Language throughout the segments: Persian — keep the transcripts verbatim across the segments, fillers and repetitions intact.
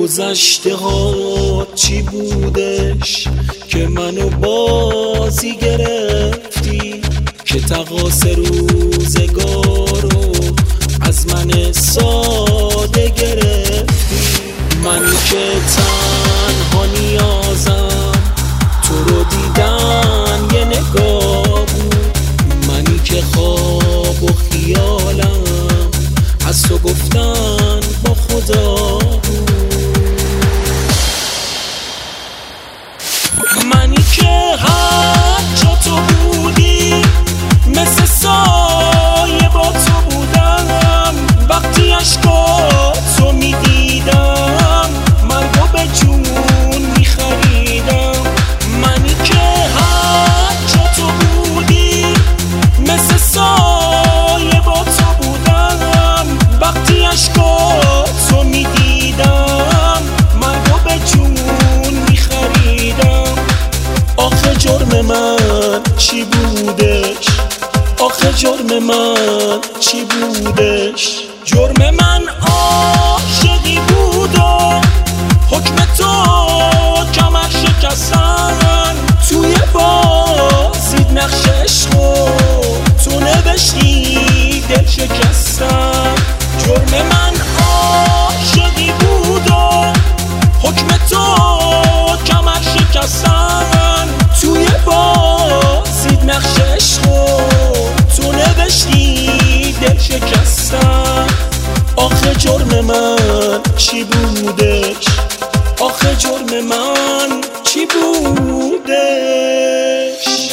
گذشته ها چی بودش که منو بازی گرفتی، که تقاص روزگارو از من ساده گرفتی. منی که تنها نیازم تو رو دیدن یه نگاه بود، منی که خواب و خیالم از تو گفتن با خدا بود، منی که هر جا تو بودی مثل سایه با تو بودم، وقتی اشکاتو میدیدم مرگو به جون میخریدم. منی که هر جا تو بودی مثل سایه با تو بودم، وقتی اشکاتو میدیدم مرگو به جون میخریدم. آخه جرم من چی بودش؟ آخه جرم من چی بودش؟ جرم من عاشقی بود و حکم تو کمر شکستن، توی بازید نقش عشقو تو نوشتی دل شکستن. جرم من عاشقی بود و حکم تو کمر شکستن، توی بازید نقش عشقو تو نوشتی دل شکستن. آخه جرم من چی بودش؟ آخه جرم من چی بودش؟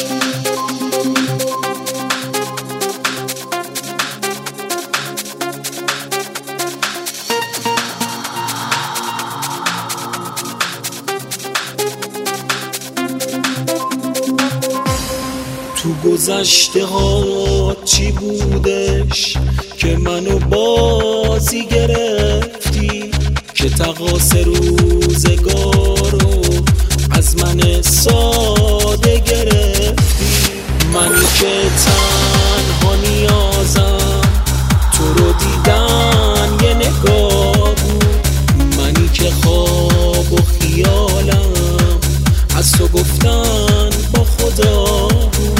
تو گذشته ها چی بودش که منو بازی گرفتی، که تقاص روزگارو از من ساده گرفتی. منی که تنها نیازم تو رو دیدن یه نگاه بود، منی که خواب و خیالم از تو گفتن با خدا بود،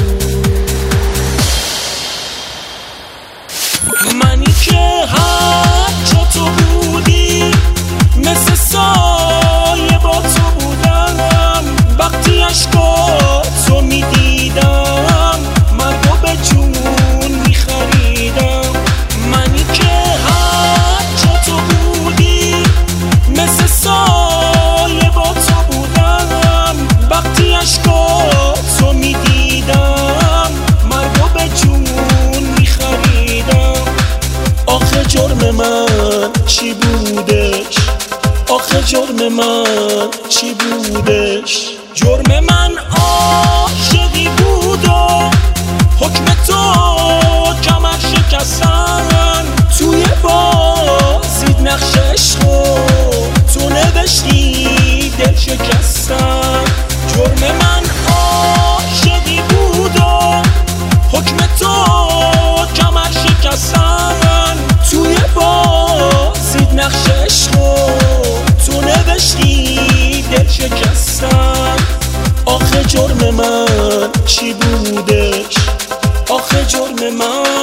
منی که هر جا تو بودی مثل سایه با تو بودم، وقتی اشکاتو میدیدم مرگو به جون میخریدم. منی که هر جا تو بودی مثل سایه با تو بودم، وقتی اشکاتو میدیدم مرگو به جون میخریدم. آخه جرم من چی بودش؟ آخه جرم من چی بودش؟ جرم من عاشقی بود و حکم تو کمر شکستن، توی بازید نقش عشقو تو نوشتی دل شکستن. جرم من عاشقی بود و حکم تو کمر شکستن، توی بازید نقش عشقو تو نوشتی دل شکستن. آخه جرم من چی بودش؟ آخه جرم من